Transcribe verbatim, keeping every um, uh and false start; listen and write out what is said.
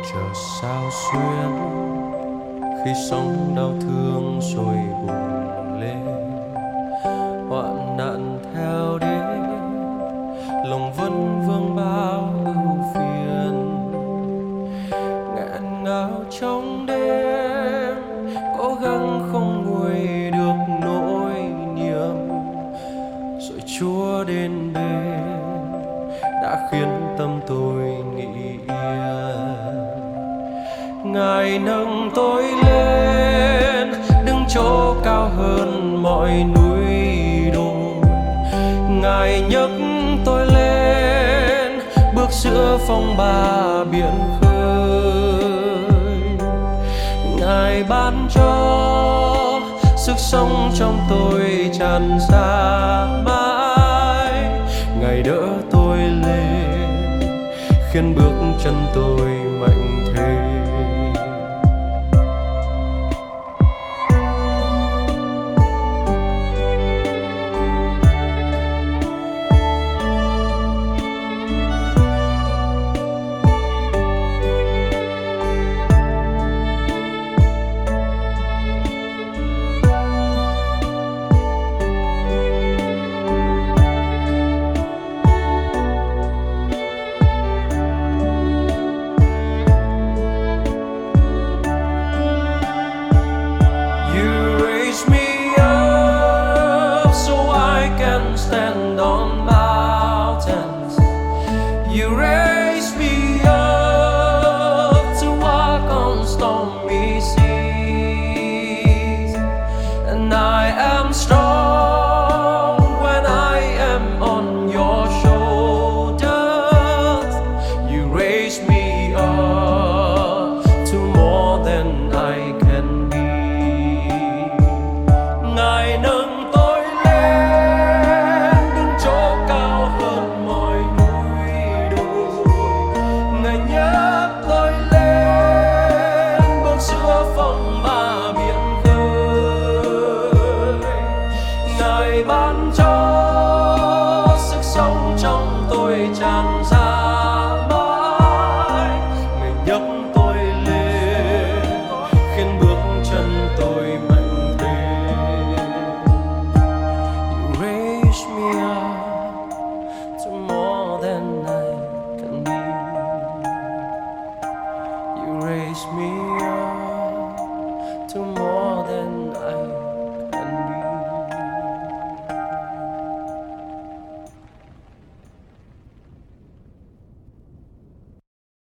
chờ sao xuyên khi sóng đau thương rồi bùng lên, hoạn nạn theo đến lòng vẫn vương bao ưu phiền, nghẹn ngào trong đêm cố gắng không nguôi được nỗi niềm, rồi Chúa đến bên đã khiến tâm tôi nghĩ yên. Ngài nâng tôi lên đứng chỗ cao hơn mọi núi đồi, Ngài nhấc tôi lên bước giữa phong ba biển khơi. Ngài ban cho sức sống trong tôi tràn ra mãi, Ngài đỡ tôi lên khiến bước chân tôi mạnh thêm. Stand on mountains, you raise me up to walk on stormy seas, and I am strong when I am on your shoulders. You raise me up to more than I can be. Ngài nâng ban cho sức sống trong tôi tràn ra mãi, Ngài nhấc tôi lên khiến bước chân tôi mạnh thêm. You raise me up to more than I can be. You raise me up